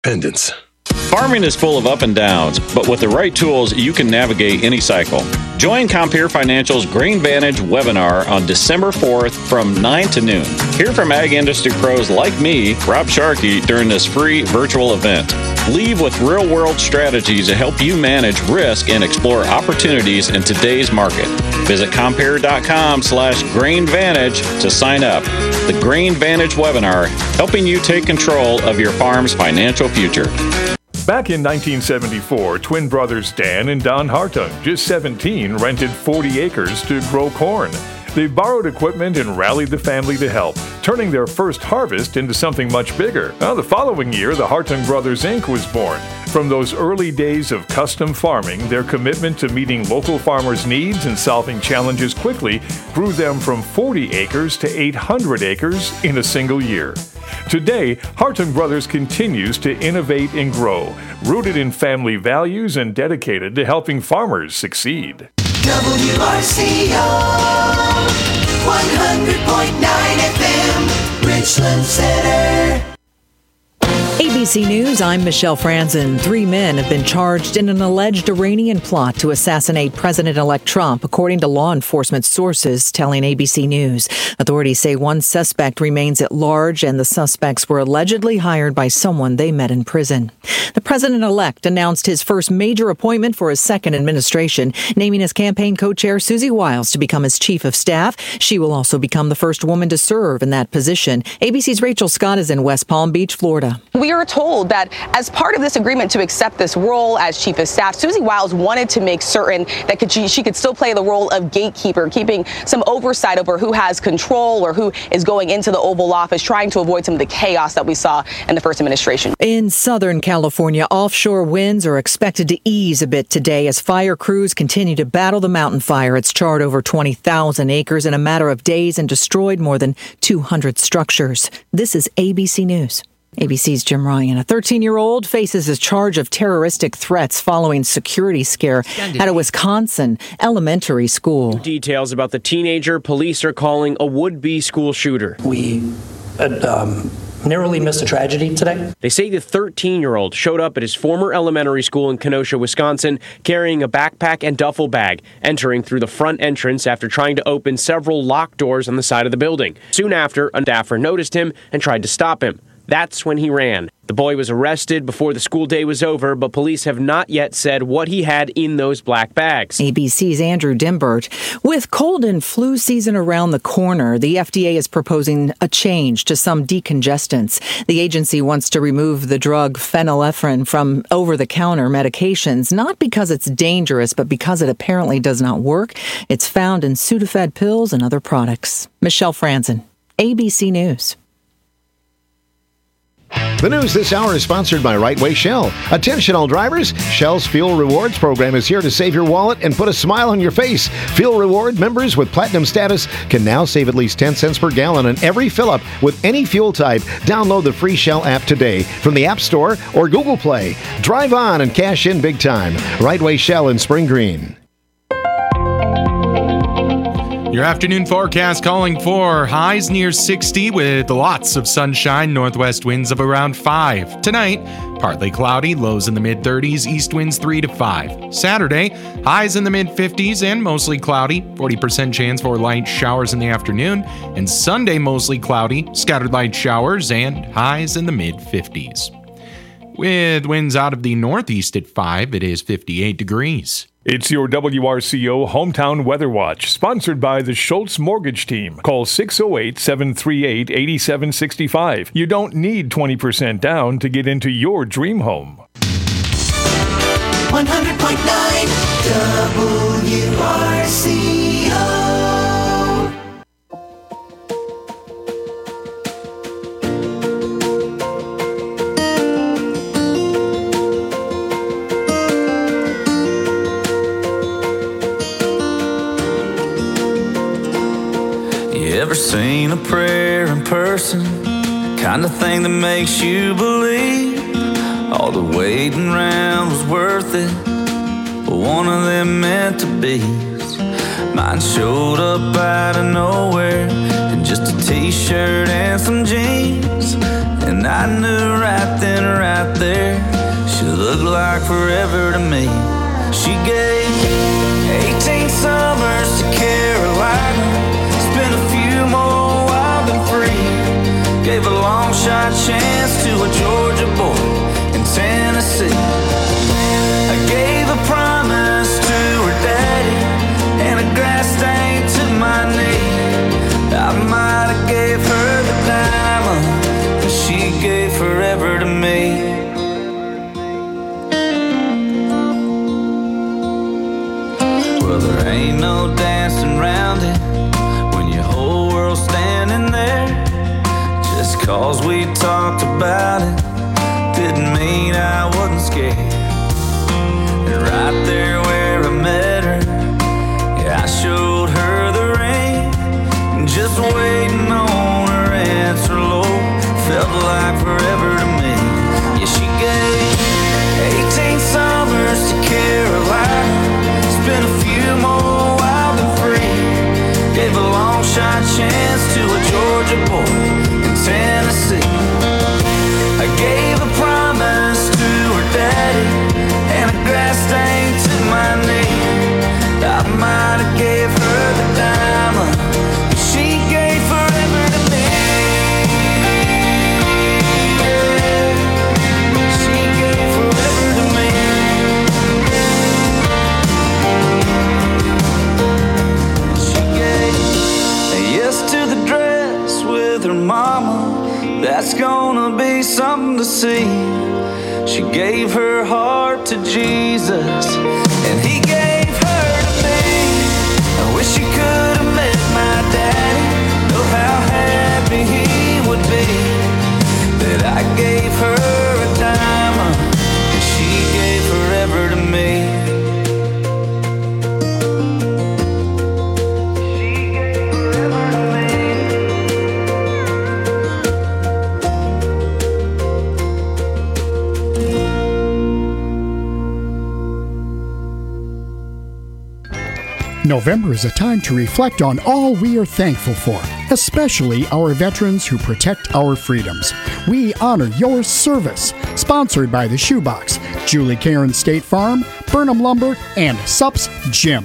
Pendants. Farming is full of up and downs, but with the right tools, you can navigate any cycle. Join Compeer Financial's Grain Vantage webinar on December 4th from 9 to noon. Hear from ag industry pros like me, Rob Sharkey, during this free virtual event. Leave with real-world strategies to help you manage risk and explore opportunities in today's market. Visit Compeer.com/GrainVantage to sign up. The Grain Vantage webinar, helping you take control of your farm's financial future. Back in 1974, twin brothers Dan and Don Hartung, just 17, rented 40 acres to grow corn. They borrowed equipment and rallied the family to help, turning their first harvest into something much bigger. Now, the following year, the Hartung Brothers Inc. was born. From those early days of custom farming, their commitment to meeting local farmers' needs and solving challenges quickly grew them from 40 acres to 800 acres in a single year. Today, Hartung Brothers continues to innovate and grow, rooted in family values and dedicated to helping farmers succeed. WRCO 100.9 FM, Richland Center. ABC News, I'm Michelle Franzen. 3 men have been charged in an alleged Iranian plot to assassinate President-elect Trump, according to law enforcement sources telling ABC News. Authorities say one suspect remains at large, and the suspects were allegedly hired by someone they met in prison. The president-elect announced his first major appointment for his second administration, naming his campaign co-chair Susie Wiles to become his chief of staff. She will also become the first woman to serve in that position. ABC's Rachel Scott is in West Palm Beach, Florida. We are told that as part of this agreement to accept this role as chief of staff, Susie Wiles wanted to make certain that she could still play the role of gatekeeper, keeping some oversight over who has control or who is going into the Oval Office, trying to avoid some of the chaos that we saw in the first administration. In Southern California, offshore winds are expected to ease a bit today as fire crews continue to battle the mountain fire. It's charred over 20,000 acres in a matter of days and destroyed more than 200 structures. This is ABC News. ABC's Jim Ryan. A 13-year-old faces a charge of terroristic threats following security scare at a Wisconsin elementary school. Details about the teenager police are calling a would-be school shooter. We narrowly missed a tragedy today. They say the 13-year-old showed up at his former elementary school in Kenosha, Wisconsin, carrying a backpack and duffel bag, entering through the front entrance after trying to open several locked doors on the side of the building. Soon after, a staffer noticed him and tried to stop him. That's when he ran. The boy was arrested before the school day was over, but police have not yet said what he had in those black bags. ABC's Andrew Dimbert. With cold and flu season around the corner, the FDA is proposing a change to some decongestants. The agency wants to remove the drug phenylephrine from over-the-counter medications, not because it's dangerous, but because it apparently does not work. It's found in Sudafed pills and other products. Michelle Franzen, ABC News. The news this hour is sponsored by Right Way Shell. Attention all drivers, Shell's Fuel Rewards program is here to save your wallet and put a smile on your face. Fuel Reward members with platinum status can now save at least 10 cents per gallon on every fill-up with any fuel type. Download the free Shell app today from the App Store or Google Play. Drive on and cash in big time. Right Way Shell in Spring Green. Your afternoon forecast calling for highs near 60 with lots of sunshine, northwest winds of around 5. Tonight, partly cloudy, lows in the mid-30s, east winds 3 to 5. Saturday, highs in the mid-50s and mostly cloudy, 40% chance for light showers in the afternoon. And Sunday, mostly cloudy, scattered light showers and highs in the mid-50s. With winds out of the northeast at 5, it is 58 degrees. It's your WRCO Hometown Weather Watch, sponsored by the Schultz Mortgage Team. Call 608-738-8765. You don't need 20% down to get into your dream home. 100.9 WRCO. Ever seen a prayer in person? Kind of thing that makes you believe all the waiting around was worth it. But one of them meant to be. Mine showed up out of nowhere in just a t-shirt and some jeans. And I knew right then, right there, she looked like forever to me. She gave 18 summers to Carolina, spent a few more wild and free. Gave a long shot chance to a Georgia boy in Tennessee. I gave a promise to her daddy and a grass stain to my knee. I might have gave her the diamond, but she gave forever to me. Well, there ain't no dancing around it when your whole world's standing there. Just 'cause we talked about it didn't mean I wasn't scared. And right there where I met her, yeah, I showed her the ring. Just waiting on her answer, Lord, felt like forever to me. Yeah, she gave 18 summers to Carolina, spent a few more wild and free. Gave a long shot chance to a Georgia boy in Tennessee. I gave a promise to her daddy and a grass stain to my knee. I might have gave her the diamond, but she gave forever to me. She gave forever to me. She gave a yes to the dress with her mama. That's gonna be something to see. She gave her heart to Jesus, and he gave her to me. I wish you could have met my daddy. Know how happy he would be that I gave her a diamond, and she gave forever to me. November is a time to reflect on all we are thankful for, especially our veterans who protect our freedoms. We honor your service. Sponsored by the Shoebox, Julie Cairns State Farm, Burnham Lumber, and Sups Gym.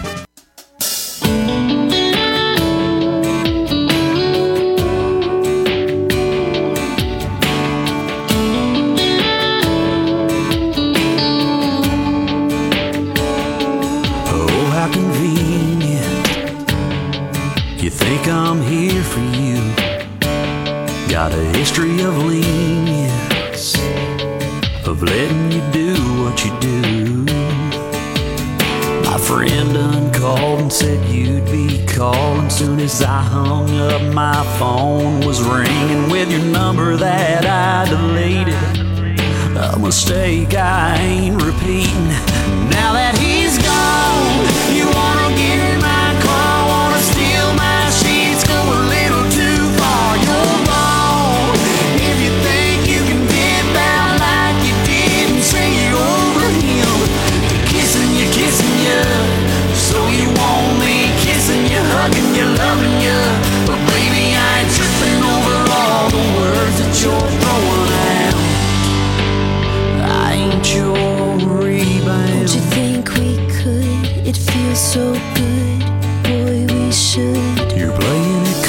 I'm here for you. Got a history of lenience, of letting you do what you do. My friend done called and said you'd be calling. Soon as I hung up, my phone was ringing with your number that I deleted. A mistake I ain't repeating. Now that he's gone, you wanna get in my car, wanna steal my sheets, go a little too far. You're wrong if you think you can dip out like you did and say you're over him. Kissing you, so you want me kissing you, hugging you, loving you. But baby, I ain't tripping over all the words that you're throwing out. I ain't your rebound. Don't you think we could? It feels so good, boy, we should. You're playing it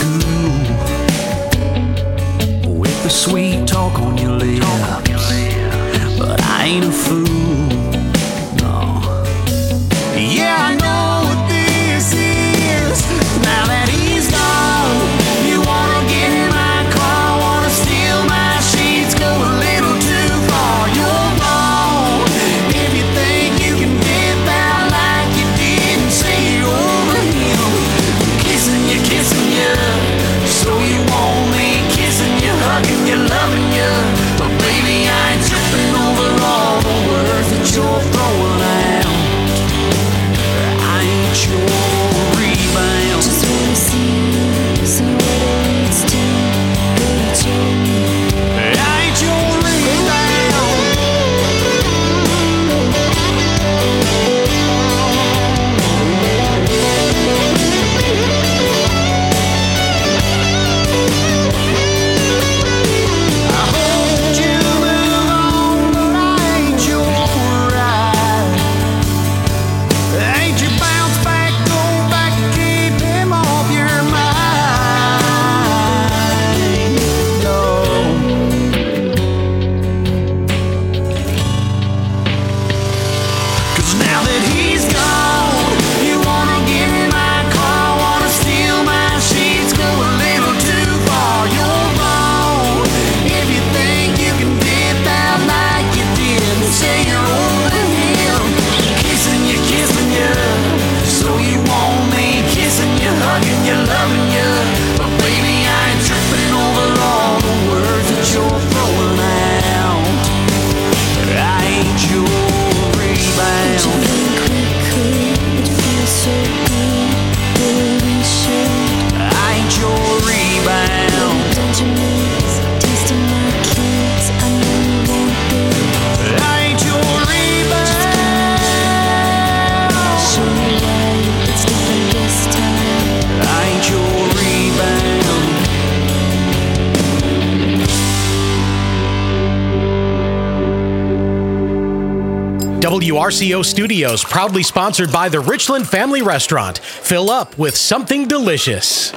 cool with the sweet talk on your lips, but I ain't a fool, no. Yeah, I know what this is. Now that he's gone, you wanna get in my car, wanna steal my sheets, go a little too far. You're wrong if you think you can dip out like you did and say you're over him. Kissing you, so you want me kissing you, hugging you, loving you. But baby, I ain't tripping over all the words WRCO Studios, proudly sponsored by the Richland Family Restaurant. Fill up with something delicious.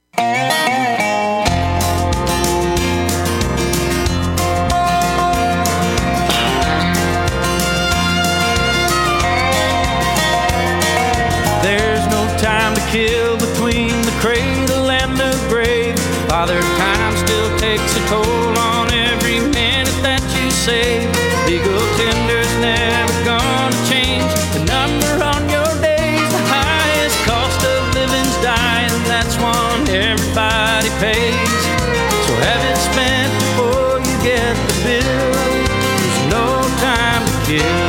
There's no time to kill between the cradle and the grave. Father Time still takes a toll on every minute that you save. Legal tender's never gonna change the number on your days. The highest cost of living's dying, that's one everybody pays. So have it spent before you get the bill. There's no time to kill.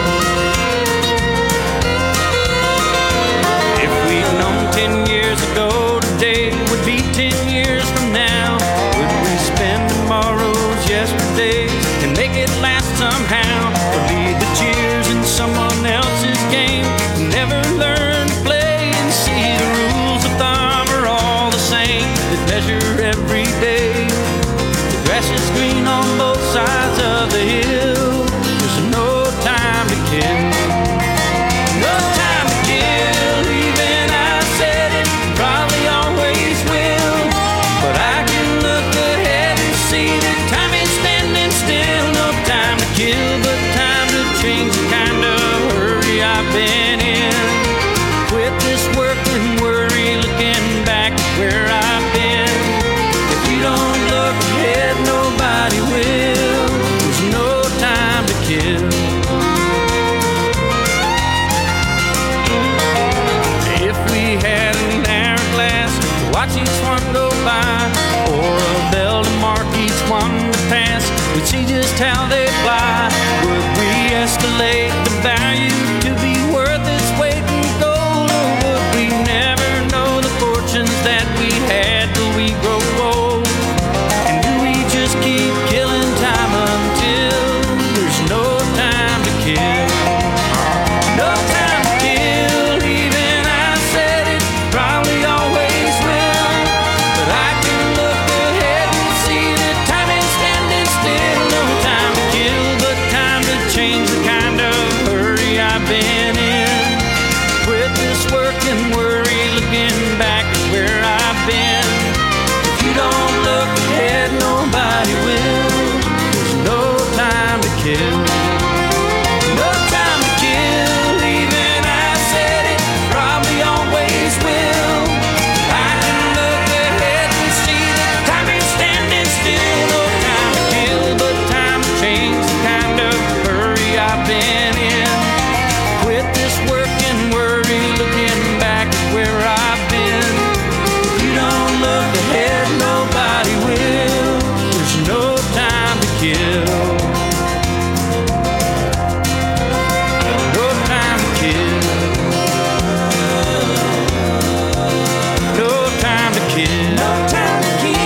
If we'd known 10 years ago, today would be 10 years from now. Would we spend tomorrow's yesterdays and make it last somehow? Or lead the cheers in someone else's game and never learn to play and see the rules of thumb are all the same, that measure every day. The grass is green on both sides of the hill. There's no time to kill. No time to kill, even I said it, probably always will. But I can look ahead and see that time is standing still. No time to kill, but time to change the kind of hurry I've been in. Quit this work and worry, looking back at where I've been. If you don't look ahead, nobody will. There's no time to kill. If we had an hourglass to watch each one go by, or a bell to mark each one to pass, we'd see just how they fly. Would we escalate the value to be worth its weight in gold, or would we never know the fortunes that we had till we grow old? And do we just keep killing time until there's no time to kill? No time to kill, even I said it, probably always will. But I can look ahead and see that time is standing still. No time to kill, but time to change the kind of hurry I've been in. Quit this work and worry, looking back at where I've been. If you don't look ahead, nobody will. There's no time to kill. No time to kill, even I said it, probably always will. I can look ahead and see that time is standing still. No time to kill, but time to change the kind of hurry I've been in. Quit this work and worry, looking back at where I've been. If you don't look ahead, nobody will. There's no time to kill. No time to kill. No time to kill. No time to kill.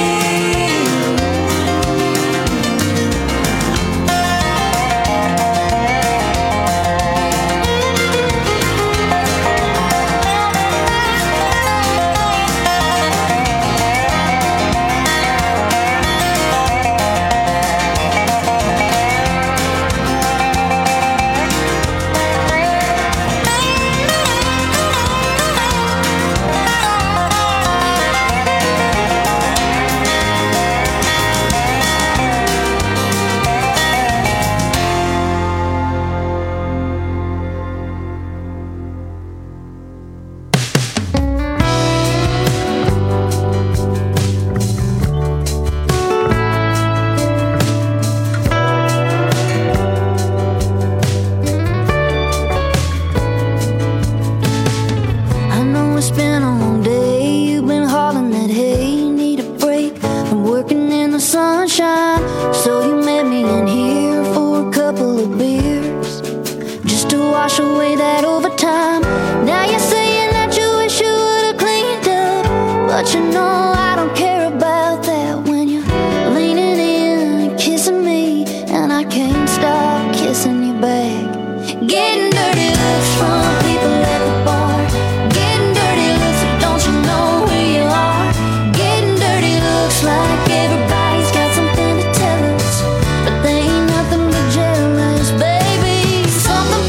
I know it's been a long day. You've been hauling that hay. Need a break from working in the sunshine. So you met me in here for a couple of beers, just to wash away that overtime. Now you're saying that you wish you would've cleaned up, but you know I don't care about that when you're leaning in and kissing me, and I can't stop kissing you back. Getting dirty looks from people at the bar. Getting dirty looks, so don't you know who you are? Getting dirty looks like everybody's got something to tell us, but they ain't nothing but jealous, baby. Something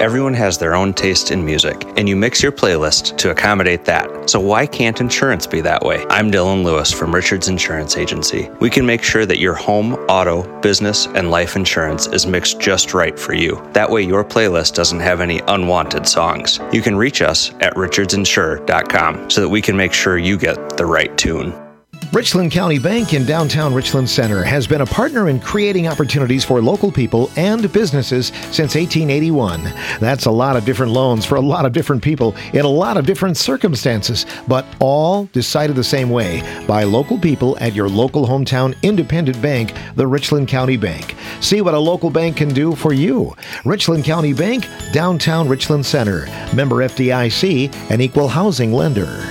Everyone has their own taste in music, and you mix your playlist to accommodate that. So why can't insurance be that way? I'm Dylan Lewis from Richards Insurance Agency. We can make sure that your home, auto, business, and life insurance is mixed just right for you. That way your playlist doesn't have any unwanted songs. You can reach us at richardsinsure.com so that we can make sure you get the right tune. Richland County Bank in downtown Richland Center has been a partner in creating opportunities for local people and businesses since 1881. That's a lot of different loans for a lot of different people in a lot of different circumstances, but all decided the same way by local people at your local hometown independent bank, the Richland County Bank. See what a local bank can do for you. Richland County Bank, downtown Richland Center. Member FDIC, an equal housing lender.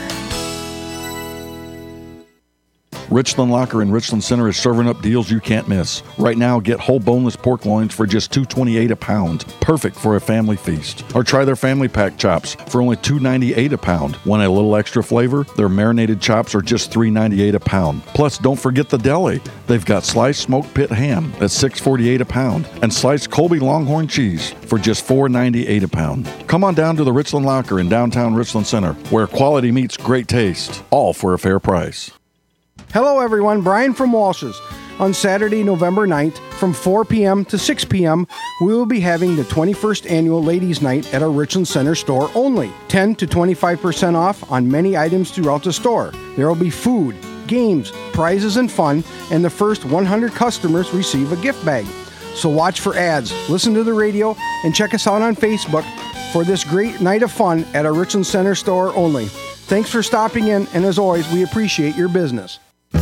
Richland Locker in Richland Center is serving up deals you can't miss. Right now, get whole boneless pork loins for just $2.28 a pound. Perfect for a family feast. Or try their family pack chops for only $2.98 a pound. Want a little extra flavor? Their marinated chops are just $3.98 a pound. Plus, don't forget the deli. They've got sliced smoked pit ham at $6.48 a pound and sliced Colby Longhorn cheese for just $4.98 a pound. Come on down to the Richland Locker in downtown Richland Center, where quality meets great taste, all for a fair price. Hello everyone, Brian from Walsh's. On Saturday, November 9th, from 4 p.m. to 6 p.m., we will be having the 21st Annual Ladies' Night at our Richland Center store only. 10 to 25% off on many items throughout the store. There will be food, games, prizes, and fun, and the first 100 customers receive a gift bag. So watch for ads, listen to the radio, and check us out on Facebook for this great night of fun at our Richland Center store only. Thanks for stopping in, and as always, we appreciate your business.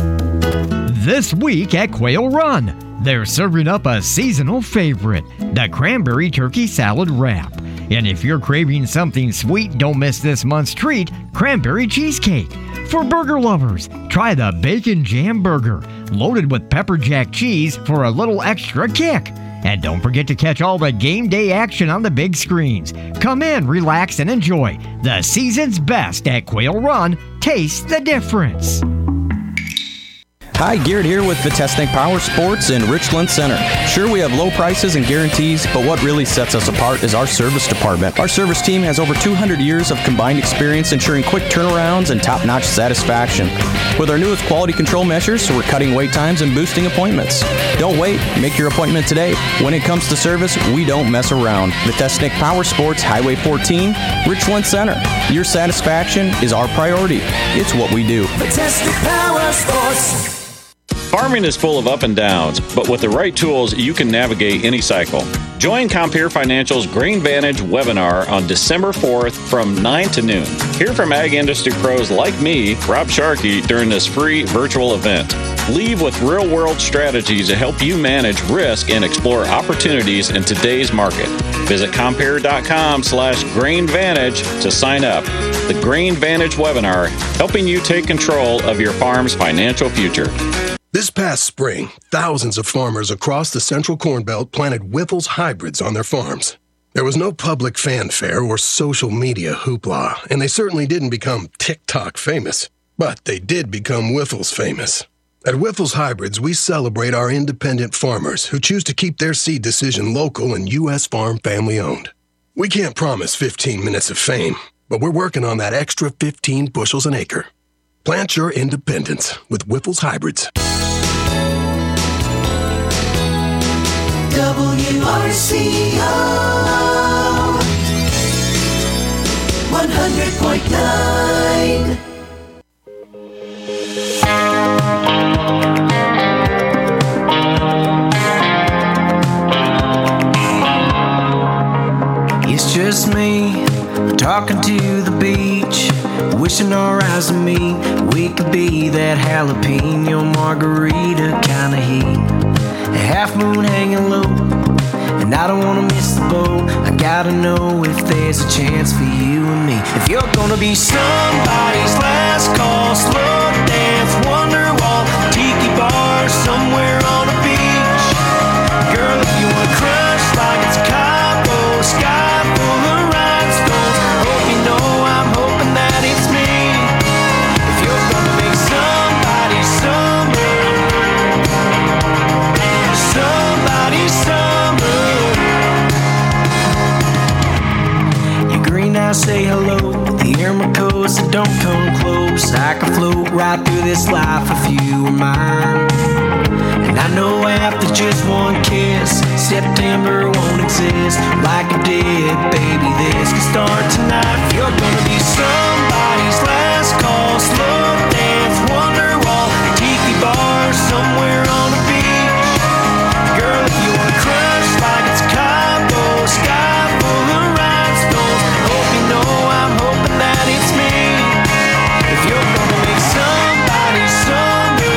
This week at Quail Run, they're serving up a seasonal favorite, the cranberry turkey salad wrap. And if you're craving something sweet, don't miss this month's treat, cranberry cheesecake. For burger lovers, try the bacon jam burger, loaded with pepper jack cheese for a little extra kick. And don't forget to catch all the game day action on the big screens. Come in, relax, and enjoy the season's best at Quail Run. Taste the difference. Hi, Garrett here with Vitesnik Power Sports in Richland Center. Sure, we have low prices and guarantees, but what really sets us apart is our service department. Our service team has over 200 years of combined experience ensuring quick turnarounds and top-notch satisfaction. With our newest quality control measures, we're cutting wait times and boosting appointments. Don't wait, make your appointment today. When it comes to service, we don't mess around. Vitesnik Power Sports, Highway 14, Richland Center. Your satisfaction is our priority. It's what we do. Vitesnik Power Sports. Farming is full of up and downs, but with the right tools, you can navigate any cycle. Join Compeer Financial's Grain Vantage webinar on December 4th from 9 to noon. Hear from ag industry pros like me, Rob Sharkey, during this free virtual event. Leave with real-world strategies to help you manage risk and explore opportunities in today's market. Visit Compeer.com/GrainVantage to sign up. The Grain Vantage webinar, helping you take control of your farm's financial future. This past spring, thousands of farmers across the Central Corn Belt planted Wyffels hybrids on their farms. There was no public fanfare or social media hoopla, and they certainly didn't become TikTok famous. But they did become Wyffels famous. At Wyffels Hybrids, we celebrate our independent farmers who choose to keep their seed decision local and U.S. farm family-owned. We can't promise 15 minutes of fame, but we're working on that extra 15 bushels an acre. Plant your independence with Wyffels Hybrids. WRCO 100.9. It's just me talking to the beach, wishing our eyes to meet. We could be that jalapeno margarita kind of heat. A half moon hanging low, and I don't wanna miss the boat. I gotta know if there's a chance for you and me. If you're gonna be somebody's last call, slow dance, Wonderwall, tiki bar somewhere on a beach. Girl, if you wanna crush like it's Cabo, sky full of rhinestones. Hope you know I'm hoping that it's me. If you're gonna make somebody summer, somebody summer. I could float right through this life if you were mine. And I know after just one kiss, September won't exist like it did, baby. This can start tonight. You're gonna be somebody's last call, slow dance, Wonderwall, tiki bar somewhere on the beach. Girl, if you wanna crush like it's Cabo, sky full of rhinestones, hope you know I'm hoping that it's me. If you're gonna make somebody summer,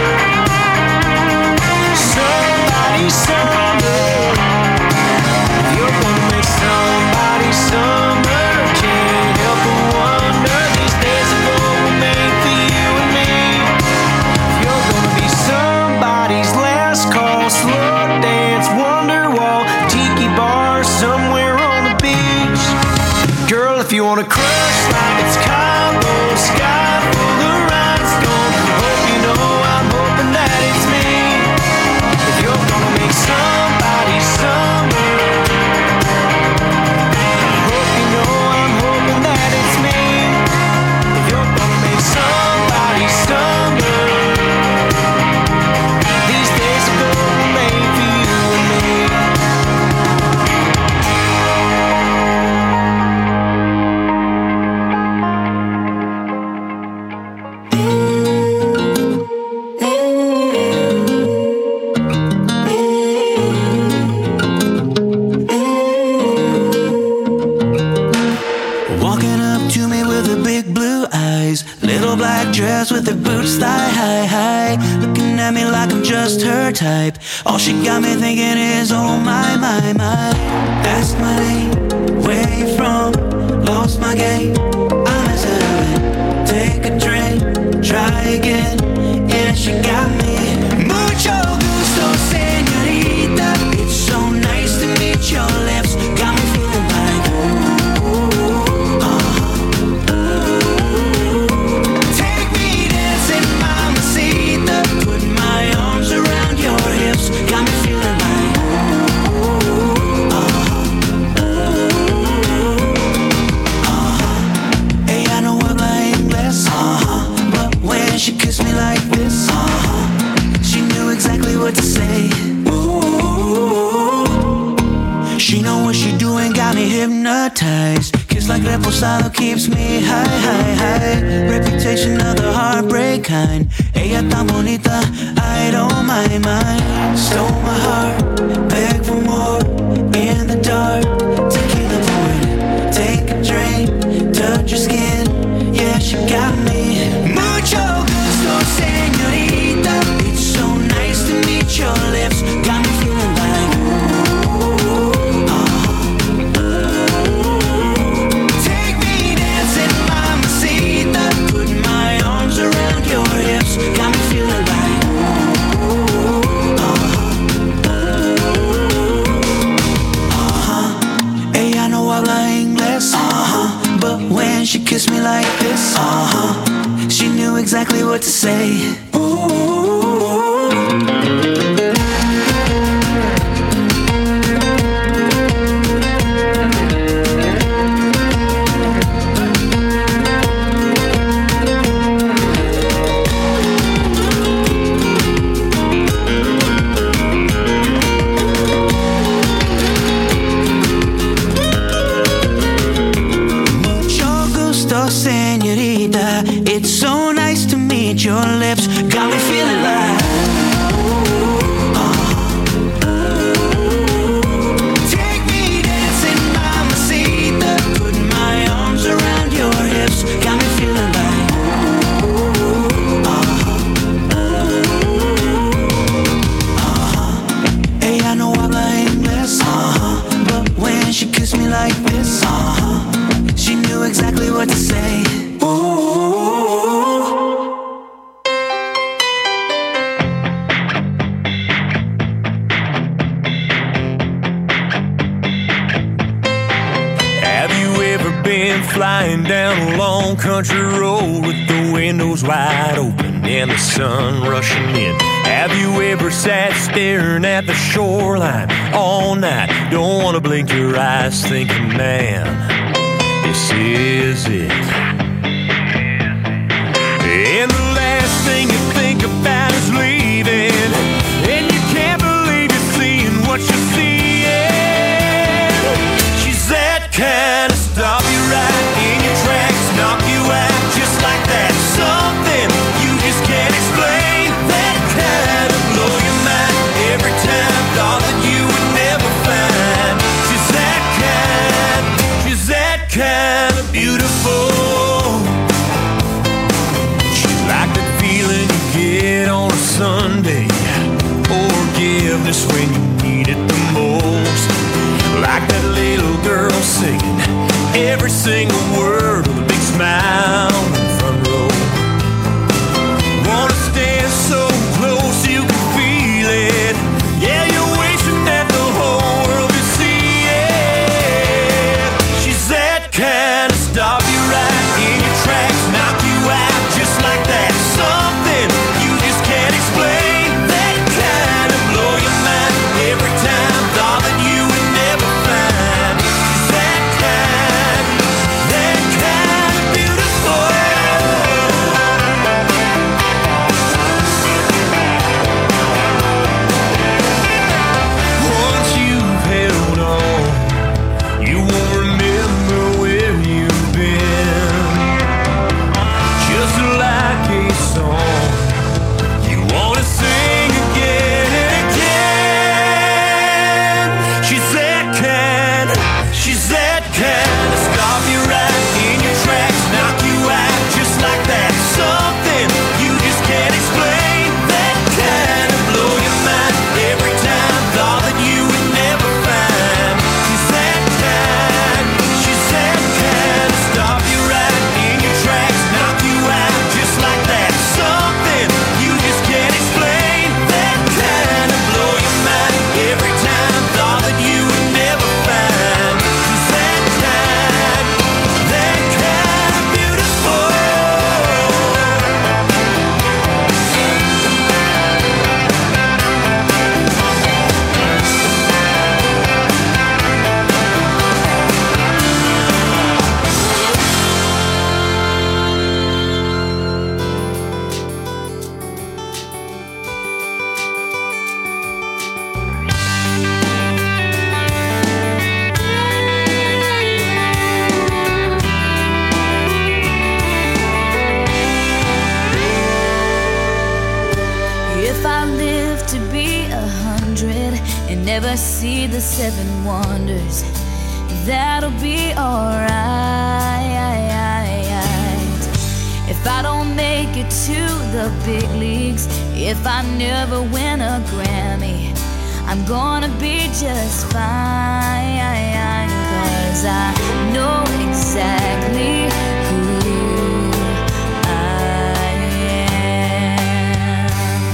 somebody summer. If you're gonna make somebody summer, can't help but wonder, these days ago were made for you and me. If you're gonna be somebody's last call, slow dance, Wonderwall, tiki bar somewhere on the beach. Girl, if you wanna crush like it's Cabo, sky full of rhinestones, hope you know I'm hoping that it's me. If you're gonna make somebody summer, hope you know I'm hoping that it's me. If you're gonna make somebody summer, these days ago were made for you and me. Walking up to me with her big blue eyes, little black dress with her boots thigh high, high, looking at me like I'm just her type. All she got me thinking is, oh my, my, my. That's my name, where you from? Lost my game, I'm hesitant. Take a drink, try again. Yeah, she got me. Mucho gusto, señorita. It's so nice to meet your lips. Got me feeling like take me dancing, mamacita. Put my arms around your hips. Got me feeling like ella no habla inglés, but when she kissed me like this, she knew exactly what to say. She know what she doing, got me hypnotized. Kiss like reposado keeps me high, high, high. Reputation of the heartbreak kind. Ella tan bonita, I don't mind, mind. Stole my heart, beg for more. In the dark, tequila poured. Take a drink, touch your skin. Yeah, she got me. Mucho gusto, señorita. It's so nice to meet your lips. Got me feeling like take me dancing, mamacita. Put my arms around your hips. Got me feeling like ella no habla inglés, but when she kissed me like this, she knew exactly what to say. Señorita, it's so nice to meet your lips. Got me feeling like take me dancing, mamacita. Put my arms around your hips. Got me feeling like ella no habla inglés, but when she kissed me like this, she knew exactly what to say. Have you ever been flying down a long country road with the windows wide open and the sun rushing in? Have you ever sat staring at the shoreline all night? Don't want to blink your eyes thinking, man, this is it. and never see the 7 wonders, that'll be alright. If I don't make it to the big leagues, if I never win a Grammy, I'm gonna be just fine, 'cause I know exactly who I am.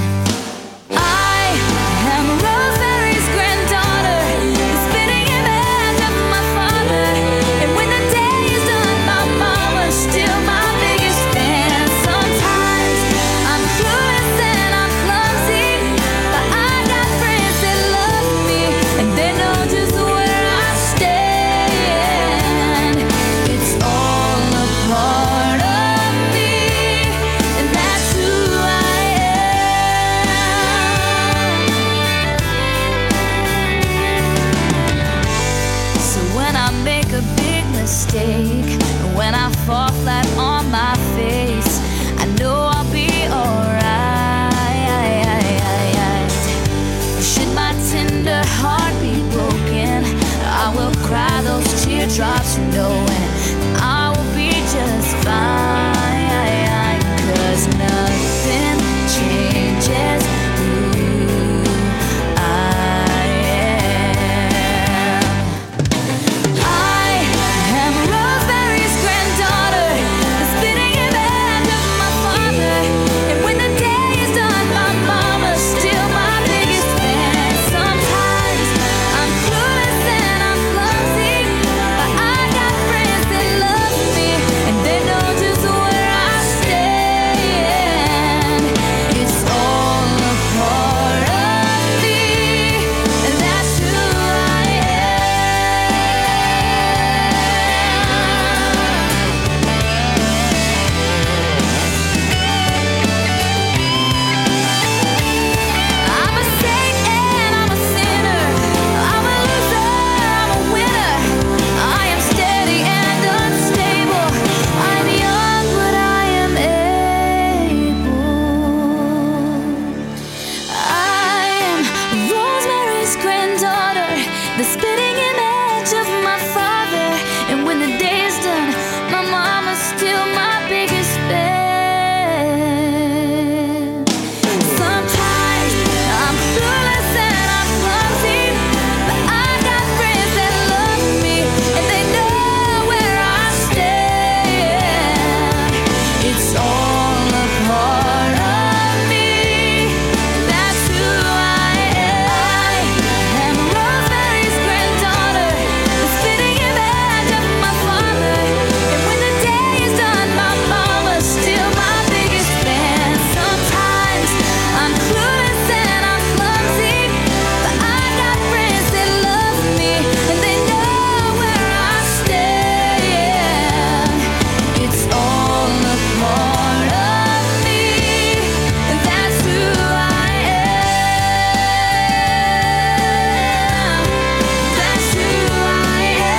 I am Rosemary's granddaughter, the spitting image of my father, and when the day is done, my mama's still my biggest fan. Sometimes I'm clueless and I'm clumsy, but I got friends that love me, and they know just where I stand. It's all a part of me, and that's who I am. So when I make a big mistake, when I fall flat on my face, I know I'll be alright. Should my tender heart be broken, I will cry those teardrops knowing I will be just fine, 'cause nothing changes who I am. I am Rosemary's granddaughter, the spitting image of my father, and when the day is done, my mama's still my biggest fan. Sometimes I'm clueless and I'm clumsy, but I got friends that love me, and they know just where I stand. It's all a part of me, and that's who I I'm a saint and I'm a sinner, I'm a loser, I'm a winner, I am steady and unstable, I'm young but I am able. I am Rosemary's granddaughter, the spitting image of my father, and when the day is done, my mama's still my biggest fan. Sometimes I'm clueless and I'm clumsy, but I got friends that love me, and they know where I stand. It's all a part of me, that's who I am. Rosemary's granddaughter, the spitting image of my father, and when the day is done, my mama's still my biggest fan. Sometimes I'm clueless and I'm clumsy, but I got friends that love me, and they know where I stand. It's all a part of me, and that's who I am. That's who I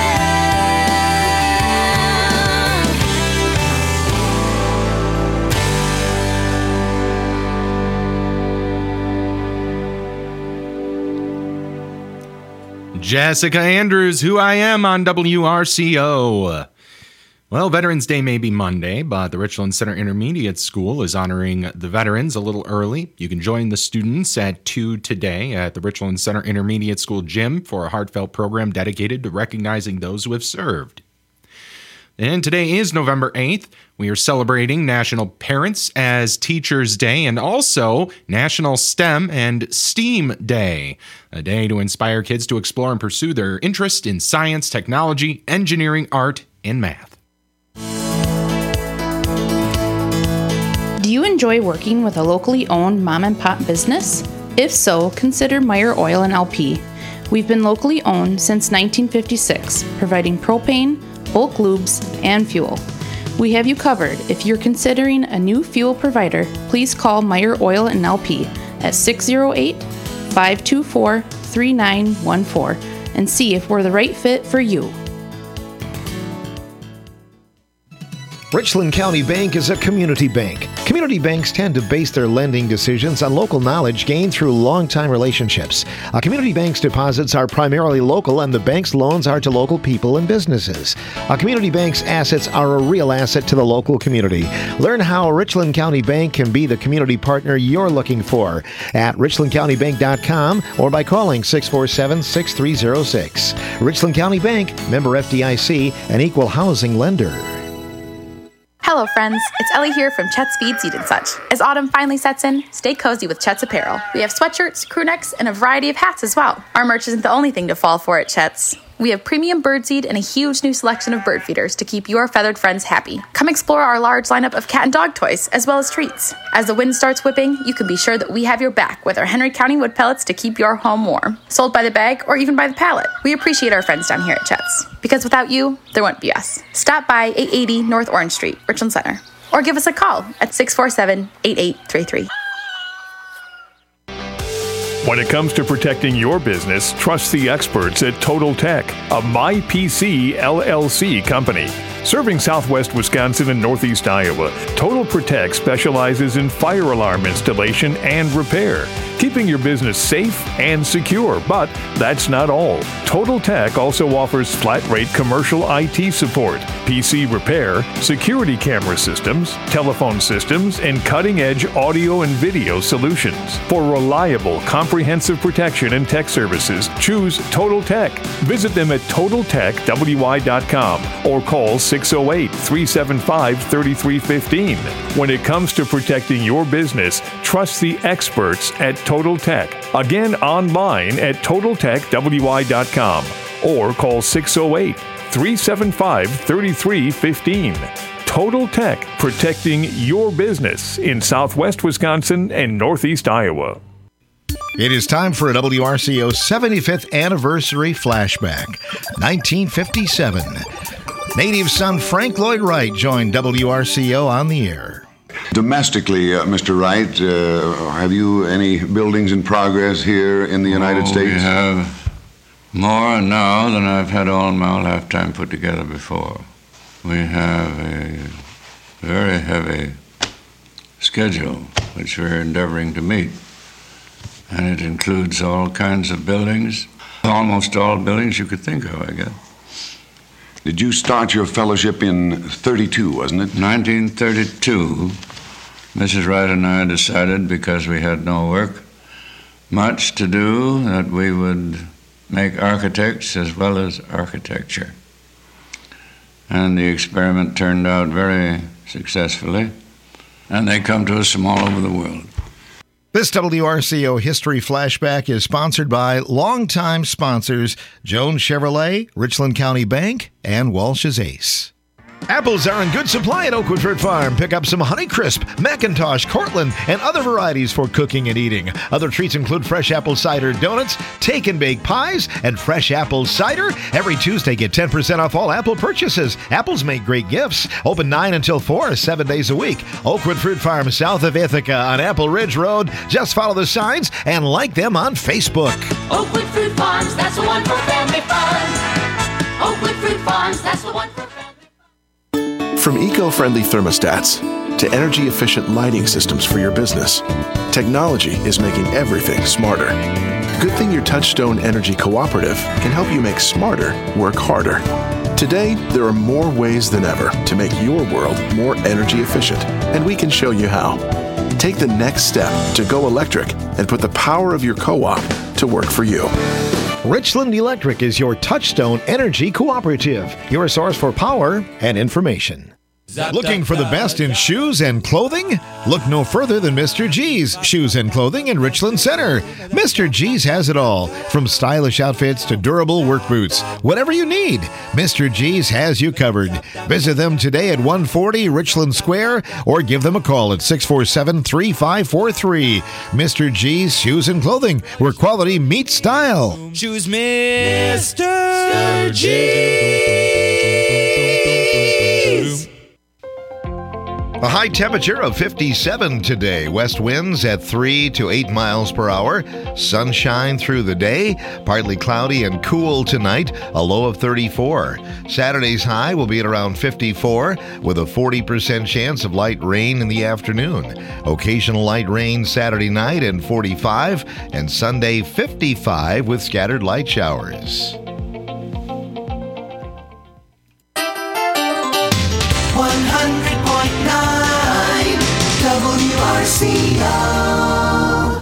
Jessica Andrews, Who I Am on WRCO. Well, Veterans Day may be Monday, but the Richland Center Intermediate School is honoring the veterans a little early. You can join the students at 2 today at the Richland Center Intermediate School gym for a heartfelt program dedicated to recognizing those who have served. And today is November 8th. We are celebrating National Parents as Teachers Day and also National STEM and STEAM Day, a day to inspire kids to explore and pursue their interest in science, technology, engineering, art, and math. Do you enjoy working with a locally owned mom and pop business? If so, consider Meyer Oil and LP. We've been locally owned since 1956, providing propane, bulk lubes, and fuel. We have you covered. If you're considering a new fuel provider, please call Meyer Oil and LP at 608-524-3914 and see if we're the right fit for you. Richland County Bank is a community bank. Community banks tend to base their lending decisions on local knowledge gained through long-time relationships. A community bank's deposits are primarily local, and the bank's loans are to local people and businesses. A community bank's assets are a real asset to the local community. Learn how Richland County Bank can be the community partner you're looking for at richlandcountybank.com or by calling 647-6306. Richland County Bank, member FDIC, an equal housing lender. Hello, friends. It's Ellie here from Chet's Feed Seed and Such. As autumn finally sets in, stay cozy with Chet's apparel. We have sweatshirts, crew necks, and a variety of hats as well. Our merch isn't the only thing to fall for at Chet's. We have premium birdseed and a huge new selection of bird feeders to keep your feathered friends happy. Come explore our large lineup of cat and dog toys, as well as treats. As the wind starts whipping, you can be sure that we have your back with our Henry County wood pellets to keep your home warm. Sold by the bag or even by the pallet. We appreciate our friends down here at Chet's. Because without you, there wouldn't be us. Stop by 880 North Orange Street, Richland Center. Or give us a call at 647-8833. When it comes to protecting your business, trust the experts at Total Tech, a MyPC LLC company. Serving southwest Wisconsin and northeast Iowa, Total Protect specializes in fire alarm installation and repair, keeping your business safe and secure. But that's not all. Total Tech also offers flat-rate commercial IT support, PC repair, security camera systems, telephone systems, and cutting-edge audio and video solutions. For reliable, comprehensive protection and tech services, choose Total Tech. Visit them at TotalTechWI.com or call 608-375-3315. When it comes to protecting your business, trust the experts at Total Tech. Again, online at TotalTechWI.com or call 608-375-3315. Total Tech, protecting your business in southwest Wisconsin and northeast Iowa. It is time for a WRCO 75th anniversary flashback. 1957. Native son Frank Lloyd Wright joined WRCO on the air. Domestically, Mr. Wright, have you any buildings in progress here in the United States? We have more now than I've had all my lifetime put together before. We have a very heavy schedule which we're endeavoring to meet. And it includes all kinds of buildings, almost all buildings you could think of, I guess. Did you start your fellowship in 32, wasn't it? 1932. Mrs. Wright and I decided, because we had no work, much to do, that we would make architects as well as architecture. And the experiment turned out very successfully, and they come to us from all over the world. This WRCO History Flashback is sponsored by longtime sponsors Jones Chevrolet, Richland County Bank, and Walsh's Ace. Apples are in good supply at Oakwood Fruit Farm. Pick up some Honeycrisp, McIntosh, Cortland, and other varieties for cooking and eating. Other treats include fresh apple cider donuts, take and bake pies, and fresh apple cider. Every Tuesday, get 10% off all apple purchases. Apples make great gifts. Open 9 until 4, 7 days a week. Oakwood Fruit Farm, south of Ithaca on Apple Ridge Road. Just follow the signs and like them on Facebook. Oakwood Fruit Farms, that's the one for family fun. Oakwood Fruit Farms, that's the one for family. From eco-friendly thermostats to energy-efficient lighting systems for your business, technology is making everything smarter. Good thing your Touchstone Energy Cooperative can help you make smarter work harder. Today, there are more ways than ever to make your world more energy efficient, and we can show you how. Take the next step to go electric and put the power of your co-op to work for you. Richland Electric is your Touchstone Energy Cooperative, your source for power and information. Looking for the best in shoes and clothing? Look no further than Mr. G's Shoes and Clothing in Richland Center. Mr. G's has it all, from stylish outfits to durable work boots. Whatever you need, Mr. G's has you covered. Visit them today at 140 Richland Square or give them a call at 647-3543. Mr. G's Shoes and Clothing, where quality meets style. Choose Mr. G's. A high temperature of 57 today. West winds at 3 to 8 miles per hour. Sunshine through the day. Partly cloudy and cool tonight. A low of 34. Saturday's high will be at around 54 with a 40% chance of light rain in the afternoon. Occasional light rain Saturday night and 45. And Sunday 55 with scattered light showers. 100.9 WRCO.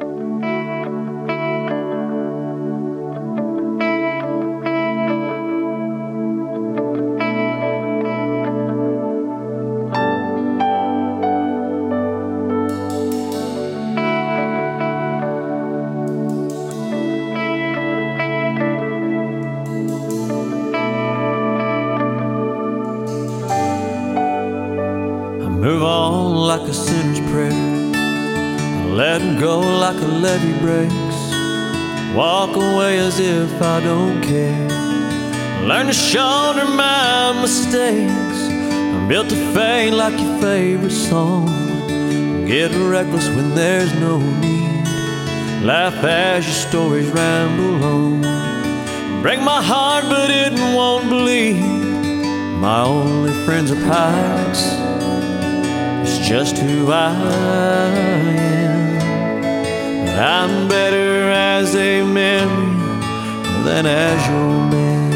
Move on like a sinner's prayer. Let go like a levee breaks. Walk away as if I don't care. Learn to shoulder my mistakes. I'm built to fade like your favorite song. Get reckless when there's no need. Laugh as your stories ramble on. Break my heart but it won't bleed. My only friends are pirates. It's just who I am. But I'm better as a memory than as your man.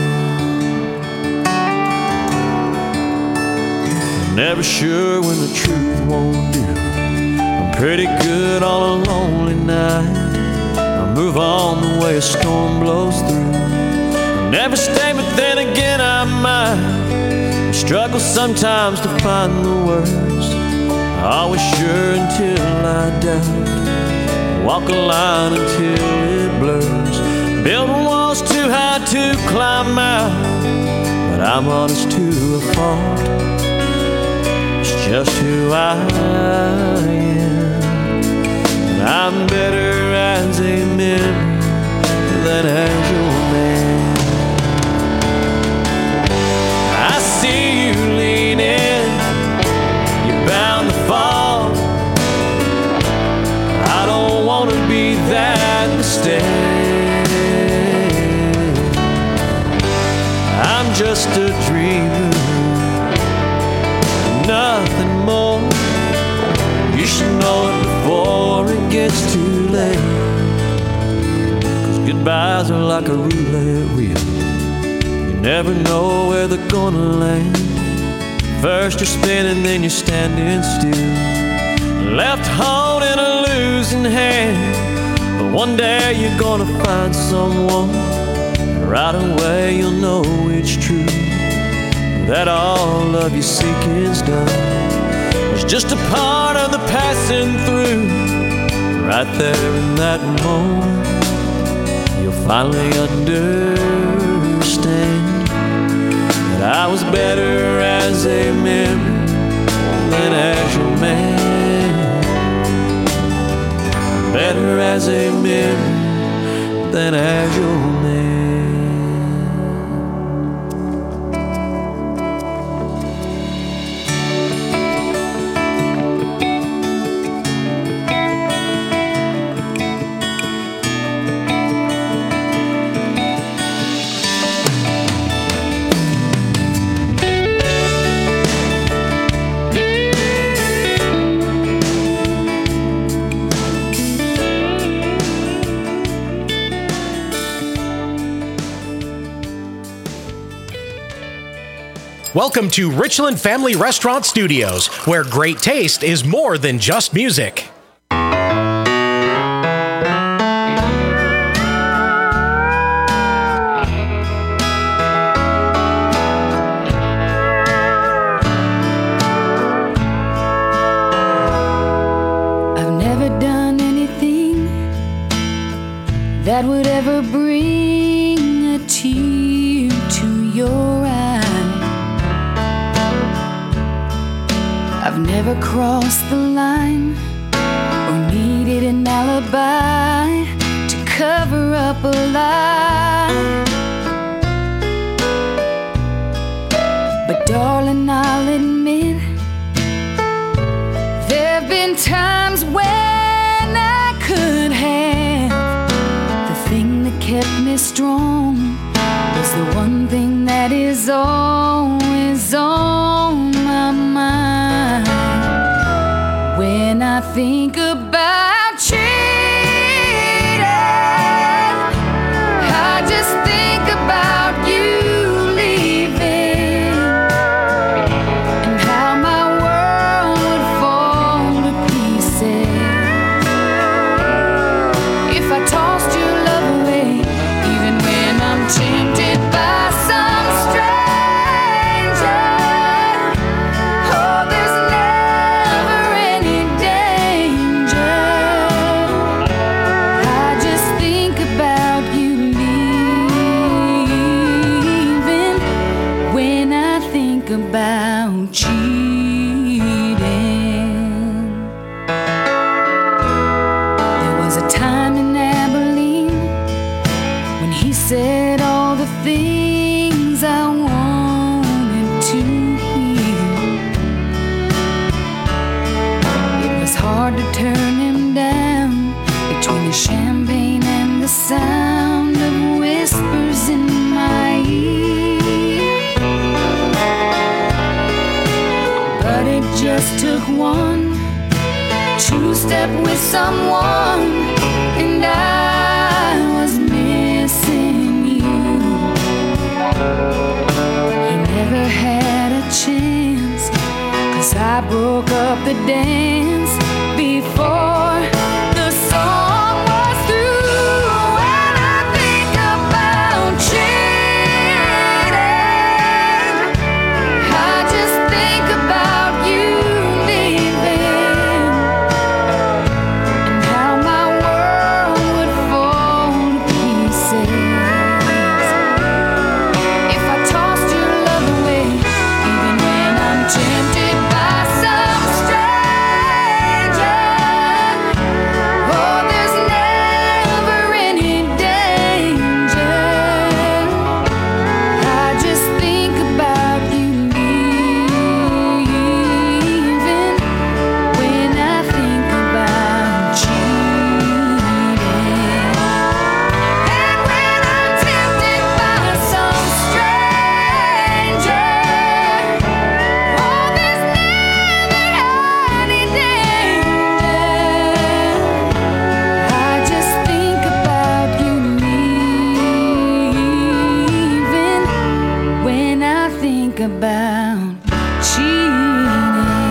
I'm never sure when the truth won't do. I'm pretty good on a lonely night. I move on the way a storm blows through. I never stay, but then again I might. I struggle sometimes to find the words. Always sure until I doubt. Walk a line until it blurs. Build walls too high to climb out. But I'm honest to a fault. It's just who I am. And I'm better as a memory than as your man. I see you leaning. You're bound to fall. I don't want to be that mistake. I'm just a dreamer, nothing more. You should know it before it gets too late. 'Cause goodbyes are like a roulette wheel. You never know where they're gonna land. First you're spinning, then you're standing still. Left holding a losing hand. But one day you're gonna find someone. Right away you'll know it's true. That all of your seeking's done. Was just a part of the passing through. Right there in that moment, you'll finally understand that I was better as a memory than as your man. Better as a memory than as your man. Welcome to Richland Family Restaurant Studios, where great taste is more than just music. I've never done anything that would ever bring a tear to your eye. I've never crossed the line or needed an alibi to cover up a lie. But darling, I'll admit strong is the one thing that is always on my mind. When I think about cheating, I just think about you leaving, and how my world would fall to pieces if I tossed your love away, even when I'm tempted by some stranger. Oh, there's never any danger. I just think about you leaving when I think about cheating. There was a time in Abilene when he said all the things I wanted to hear. It was hard to turn him down between the champagne and the sound of whispers in my ear. But it just took one two-step with someone, and I was missing you. He never had a chance, 'cause I broke up the dance before the song was through. When I think about cheating, I just think about you leaving, and how my world would fall to pieces if I tossed your love away, even when I'm tempted by some stranger. Oh, there's never any danger. I just think about you leaving when I think about cheating. And when I'm tempted by some stranger, oh, there's never any danger. I just think about you leaving when I think about cheating.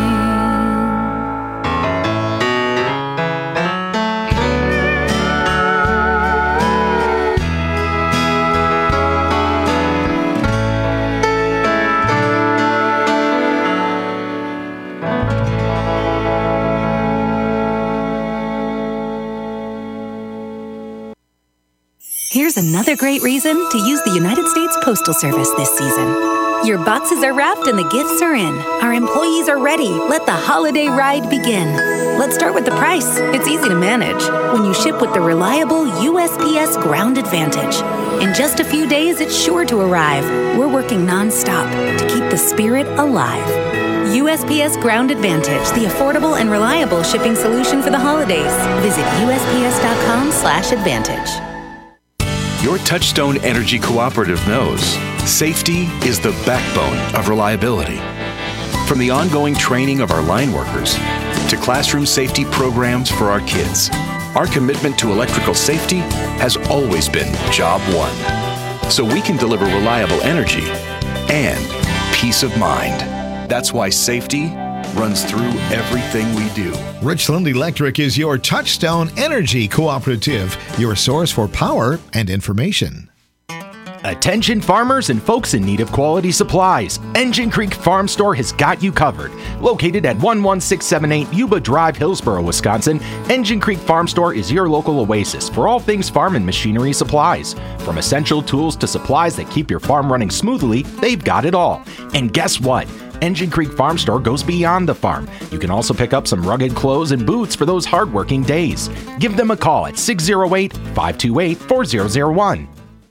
Here's another great reason to use the United States Postal Service this season. Your boxes are wrapped and the gifts are in. Our employees are ready. Let the holiday ride begin. Let's start with the price. It's easy to manage when you ship with the reliable USPS Ground Advantage. In just a few days, it's sure to arrive. We're working nonstop to keep the spirit alive. USPS Ground Advantage, the affordable and reliable shipping solution for the holidays. Visit USPS.com/advantage. Your Touchstone Energy Cooperative knows safety is the backbone of reliability. From the ongoing training of our line workers to classroom safety programs for our kids, our commitment to electrical safety has always been job one, so we can deliver reliable energy and peace of mind. That's why safety runs through everything we do. Richland Electric is your Touchstone Energy Cooperative, your source for power and information. Attention farmers and folks in need of quality supplies. Engine Creek Farm Store has got you covered. Located at 11678 Yuba Drive, Hillsboro, Wisconsin, Engine Creek Farm Store is your local oasis for all things farm and machinery supplies. From essential tools to supplies that keep your farm running smoothly, they've got it all. And guess what? Engine Creek Farm Store goes beyond the farm. You can also pick up some rugged clothes and boots for those hardworking days. Give them a call at 608-528-4001.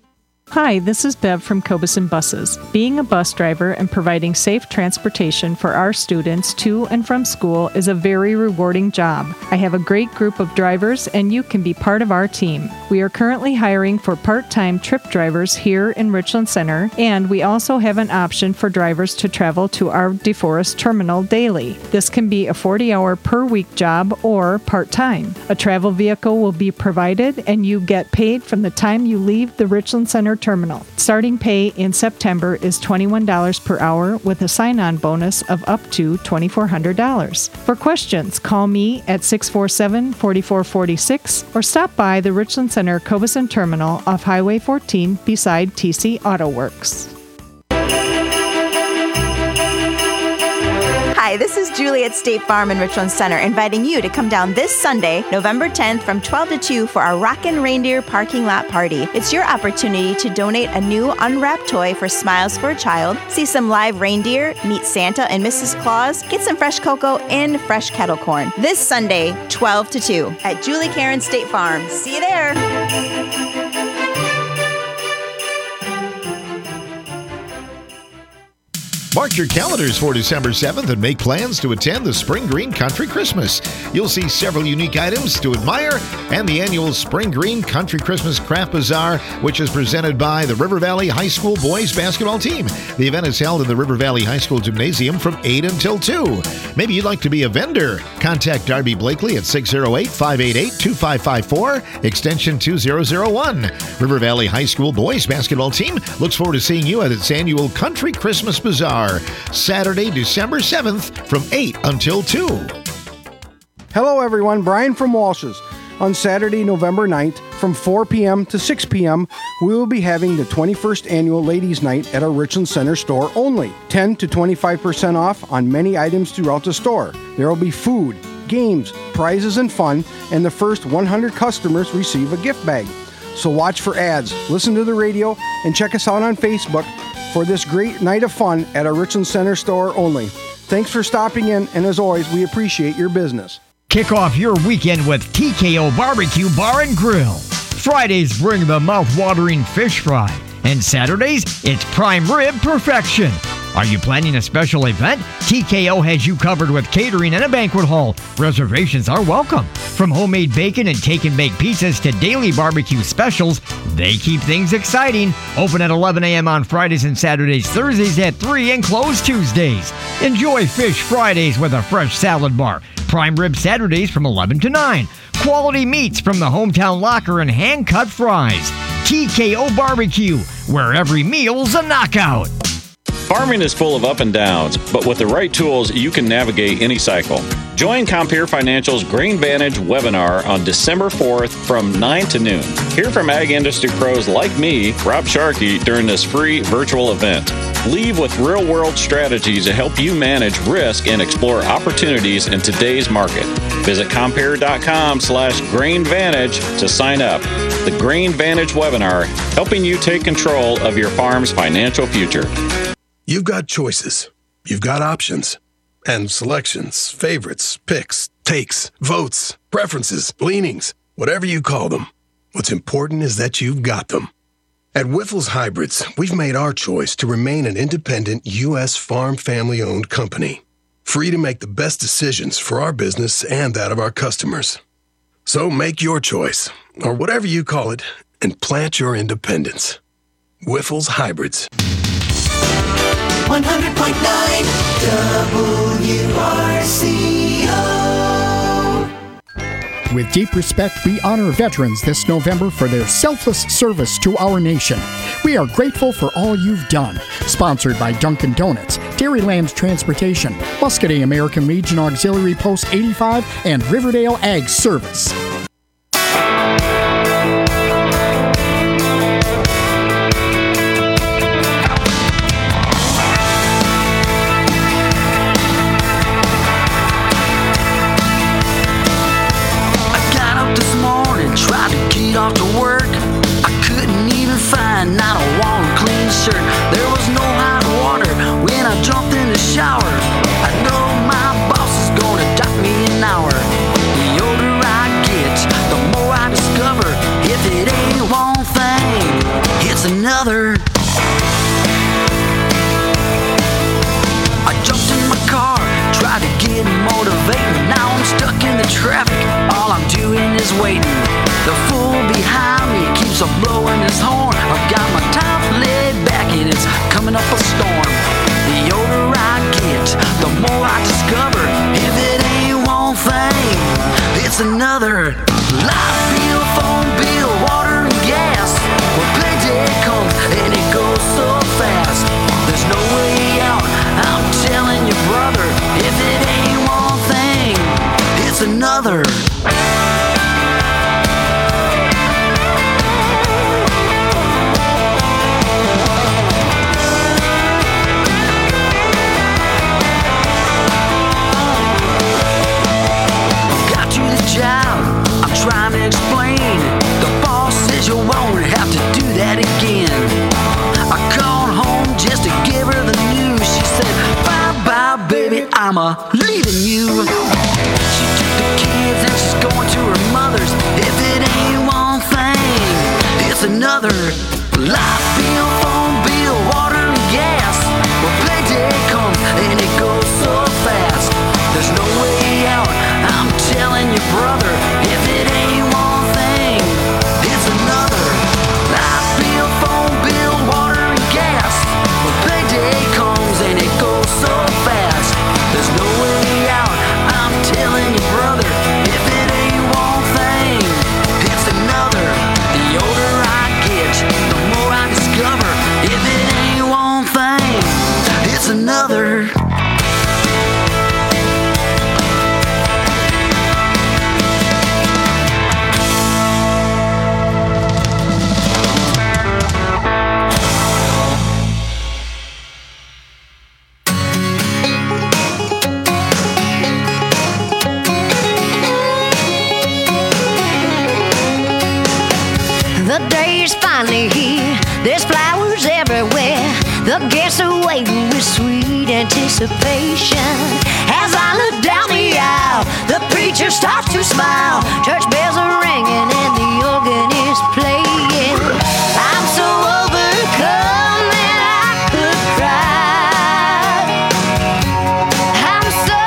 Hi, this is Bev from Cobeson Buses. Being a bus driver and providing safe transportation for our students to and from school is a very rewarding job. I have a great group of drivers, and you can be part of our team. We are currently hiring for part-time trip drivers here in Richland Center, and we also have an option for drivers to travel to our DeForest terminal daily. This can be a 40-hour per week job or part-time. A travel vehicle will be provided, and you get paid from the time you leave the Richland Center terminal. Starting pay in September is $21 per hour with a sign-on bonus of up to $2,400. For questions, call me at 647-4446 or stop by the Richland Center Cobeson Terminal off Highway 14 beside TC Auto Works. Hi, this is Julie at State Farm in Richland Center, inviting you to come down this Sunday, November 10th from 12 to 2 for our Rockin' Reindeer Parking Lot Party. It's your opportunity to donate a new unwrapped toy for Smiles for a Child, see some live reindeer, meet Santa and Mrs. Claus, get some fresh cocoa and fresh kettle corn. This Sunday, 12 to 2 at Julie Karen State Farm. See you there. Mark your calendars for December 7th and make plans to attend the Spring Green Country Christmas. You'll see several unique items to admire and the annual Spring Green Country Christmas Craft Bazaar, which is presented by the River Valley High School boys basketball team. The event is held in the River Valley High School Gymnasium from 8 until 2. Maybe you'd like to be a vendor. Contact Darby Blakely at 608-588-2554, extension 2001. River Valley High School boys basketball team looks forward to seeing you at its annual Country Christmas Bazaar, Saturday, December 7th from 8 until 2. Hello everyone, Brian from Walsh's. On Saturday, November 9th from 4 p.m. to 6 p.m., we will be having the 21st Annual Ladies' Night at our Richland Center store only. 10 to 25% off on many items throughout the store. There will be food, games, prizes, and fun, and the first 100 customers receive a gift bag. So watch for ads, listen to the radio, and check us out on Facebook for this great night of fun at our Richland Center store only. Thanks for stopping in, and as always, we appreciate your business. Kick off your weekend with TKO Barbecue Bar and Grill. Fridays bring the mouth-watering fish fry, and Saturdays, it's prime rib perfection. Are you planning a special event? TKO has you covered with catering and a banquet hall. Reservations are welcome. From homemade bacon and take-and-bake pizzas to daily barbecue specials, they keep things exciting. Open at 11 a.m. on Fridays and Saturdays, Thursdays at 3, and close Tuesdays. Enjoy Fish Fridays with a fresh salad bar. Prime Rib Saturdays from 11 to 9. Quality meats from the Hometown Locker and hand-cut fries. TKO Barbecue, where every meal's a knockout. Farming is full of up and downs, but with the right tools, you can navigate any cycle. Join Compeer Financial's Grain Vantage webinar on December 4th from 9 to noon. Hear from ag industry pros like me, Rob Sharkey, during this free virtual event. Leave with real-world strategies to help you manage risk and explore opportunities in today's market. Visit Compeer.com/GrainVantage to sign up. The Grain Vantage webinar, helping you take control of your farm's financial future. You've got choices. You've got options. And selections, favorites, picks, takes, votes, preferences, leanings, whatever you call them. What's important is that you've got them. At Whiffles Hybrids, we've made our choice to remain an independent U.S. farm family-owned company, free to make the best decisions for our business and that of our customers. So make your choice, or whatever you call it, and plant your independence. Whiffles Hybrids. 100.9 WRCO. With deep respect, we honor veterans this November for their selfless service to our nation. We are grateful for all you've done. Sponsored by Dunkin' Donuts, Dairyland Transportation, Muscadet American Legion Auxiliary Post 85, and Riverdale Ag Service. Off to work, I couldn't even find not a warm, clean shirt. There was no hot water when I jumped in the shower. I know my boss is gonna dock me an hour. The older I get, nose are blowing his horn. I've got my top laid back and it's coming up a storm. The older I get, the more I discover. If it ain't one thing, it's another. Light bill, phone bill, water and gas. When payday comes and it goes so fast, there's no way out, I'm telling you, brother. If it ain't one thing, it's another. Got to the job, I'm trying to explain. The boss says you won't have to do that again. I called home just to give her the news. She said, bye-bye, baby, I'm leaving you. She took the kids and she's going to her mother's. If it ain't one thing, it's another. Light bill, phone bill, water and gas. When payday comes and it goes so fast, there's no way out, I'm telling you, brother. If it ain't one thing, it's another. Light bill, phone bill, water and gas. When payday comes and it goes so fast, there's no way out, I'm telling you, brother. If it ain't one thing, it's another. The older I get, the more I discover. If it ain't one thing, it's another. The day is finally here. There's flowers everywhere. The guests are waiting with sweet anticipation. As I look down the aisle, the preacher starts to smile. Church bells are ringing and the organ is playing. I'm so overcome that I could cry. I'm so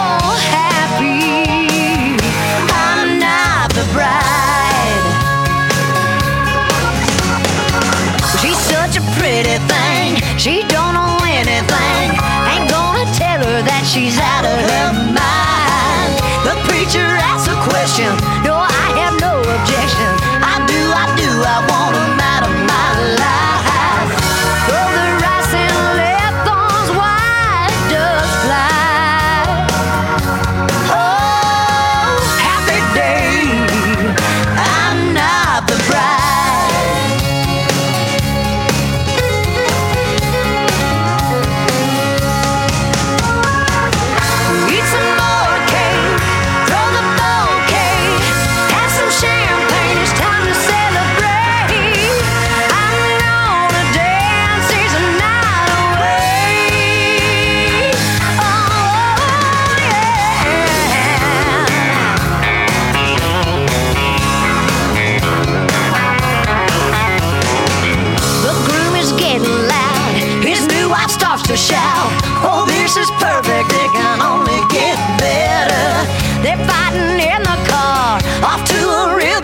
happy I'm not the bride. She's such a pretty thing. She don't know anything. Ain't gonna tell her that she's out of her mind. The preacher asks a question. No, I have no objection. I do, I want him out of my life. Though the rice and left thorns white does fly. Oh, happy day, I'm not the bride. Eat some more cake, throw the bouquet, have some champagne, it's time to celebrate. I'm gonna dance this night away. Oh, yeah. The groom is getting loud, his new wife starts to shout. Oh, this is perfect, it can only get better. They're fighting in